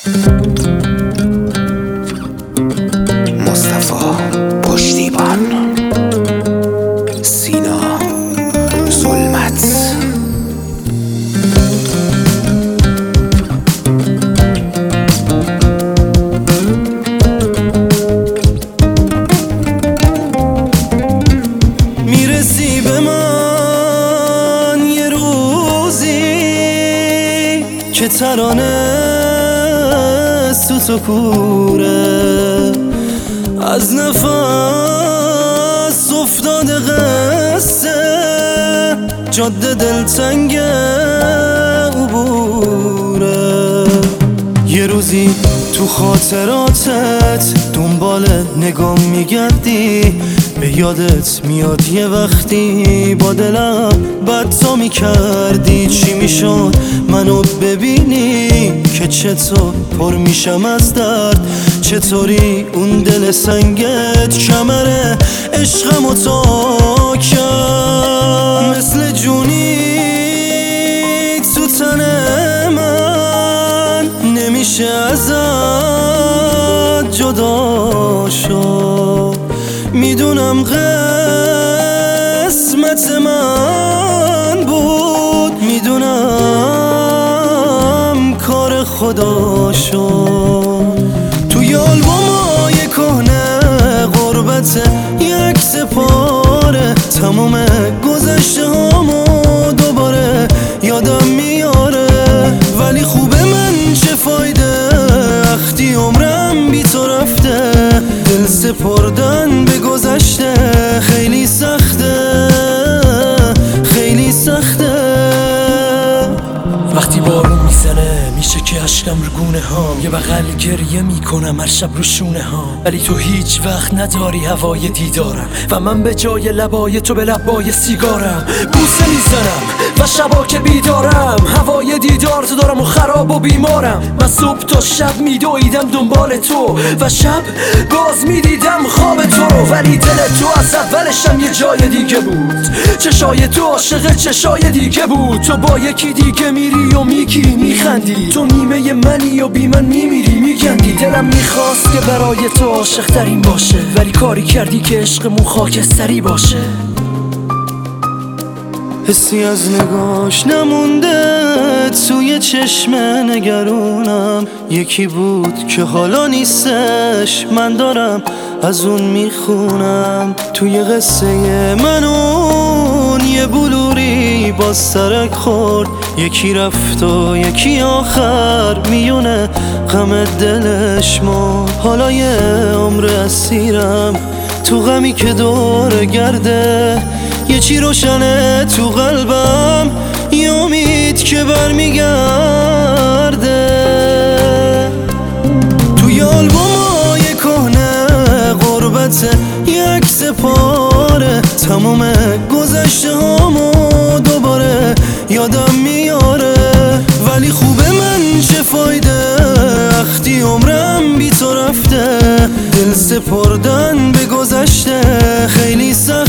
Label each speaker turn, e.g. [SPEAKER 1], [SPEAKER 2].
[SPEAKER 1] مصطفی پشتیبان، سینا ظلمت.
[SPEAKER 2] میرسی به من یه روزی که ترانه سوت و کوره، از نفس افتاده قصه، جاده دلتنگ عبوره. یه روزی تو خاطراتت دنبال نگام میگردی، به یادت میاد یه وقتی با دلم بد تا میکردی. چی میشد منو ببینی که چطور پر میشم از درد، چطوری اون دل سنگت کمر عشقمو تا کرد. مثل جونی تو تن من نمیشه ازت جدا شد. میدونم قسمت من بود، میدونم کار خدا شد. توی آلبومای کهنه غربت یک سپاره، تمام گذشته هامو دوباره یادم میاره. ولی خوبه من چه فایده وقتی عمرم بی تو رفته، دل سپردن به گذشته خیلی سخته، خیلی سخته.
[SPEAKER 3] وقتی بارون میزنه میشه که اشکم رو گونه هام، یه بغل گریه میکنم هر شب رو شونه هام. ولی تو هیچ وقت نداری هوای دیدارم و من به جای لبای تو به لبای سیگارم بوسه میزنم و شبا که بیدارم هوای دیدار تو دارم و خراب و بیمارم. من صبح تا شب میدویدم دنبال تو و شب باز میدیدم خواب تو، ولی دل تو از اولشم یه جای دیگه بود. چشای تو عاشق چشای دیگه بود. تو با یکی دیگه میری و میگی میخندی، تو نیمه منی و بی من میمیری میگندی. دلم میخواست که برای تو عاشق ترین باشه، ولی کاری کردی که عشقمون خاکستری باشه.
[SPEAKER 2] حسی از نگاش نمونده توی چشم نگرونم، یکی بود که حالا نیستش، من دارم از اون میخونم. توی قصه من اون یه بلوری با سرک خورد، یکی رفت و یکی آخر میونه غم دلش مرد. حالا یه عمر اسیرم تو غمی که دور گرده، یه چی روشنه تو قلبم، یه امید که برمیگرده. توی آلبومای کهنه غربت یک سپاره، تمام گذشته هامو دوباره یادم میاره. ولی خوبه من چه فایده وقتی عمرم بی تو رفته، دل سپردن به گذشته خیلی سخته.